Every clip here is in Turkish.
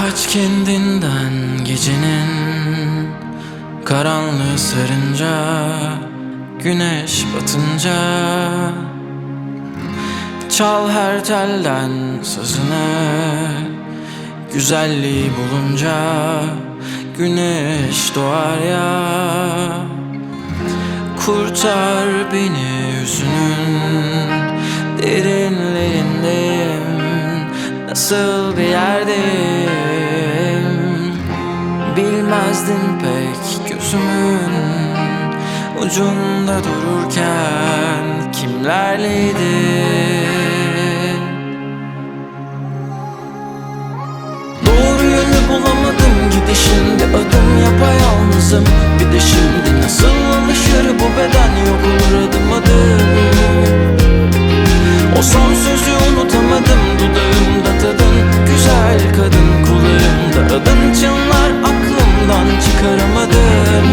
Kaç kendinden gecenin karanlığı sarınca, güneş batınca. Çal her telden sazını, güzelliği bulunca güneş doğar ya. Kurtar beni hüznün derinlerindeyim, nasıl bir yerdeyim bilmezdin pek. Gözümün ucunda dururken kimlerleydin? Doğru yönü bulamadım, gidişimde adım yapayalnızım. Bir de şimdi nasıl alışır bu beden, yok olur adım adım. O son sözü unutamadım, dudağımda tadın, güzel kadın kulağımda adın çınlar, aklımdan çıkaramadım.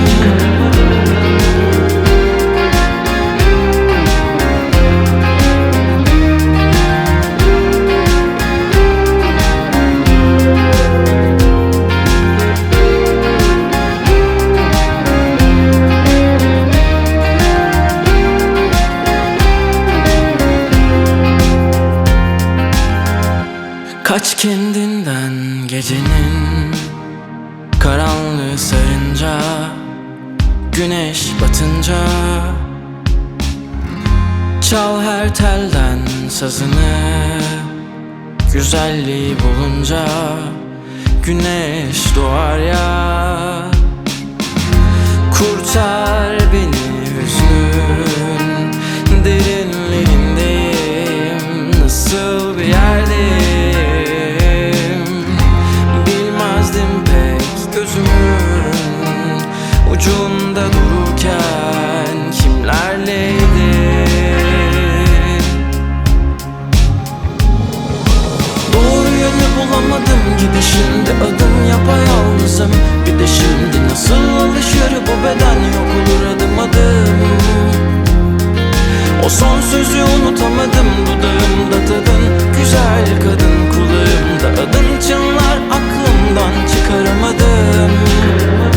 Kaç kendinden gecenin karanlığı sarınca, güneş batınca. Çal her telden sazını, güzelliği bulunca güneş doğar ya. Kurtar beni hüznün derinlerindeyim, nasıl bir yerdeyim gözümün ucunda dururken kimlerleydin? Doğru yönü bulamadım, gidişimde adım yapayalnızım. Bir de şimdi nasıl alışır bu beden, yok olur adım adım. O son sözü unutamadım, dudağımda tadın, güzel kadın kulağımda adın çınlar, aklımdan çıkaramadım.